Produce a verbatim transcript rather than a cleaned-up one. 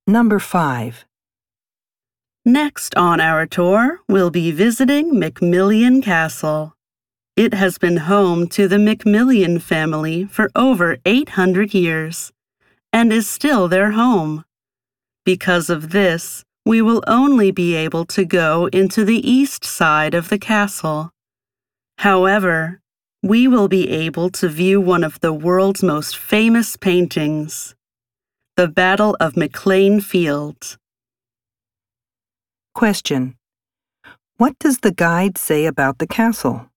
Number five. Next on our tour, we'll be visiting McMillian Castle. It has been home to the McMillian family for over eight hundred years and is still their home. Because of this, we will only be able to go into the east side of the castle. However, we will be able to view one of the world's most famous paintings, the Battle of McLean Field. Question. What does the guide say about the castle?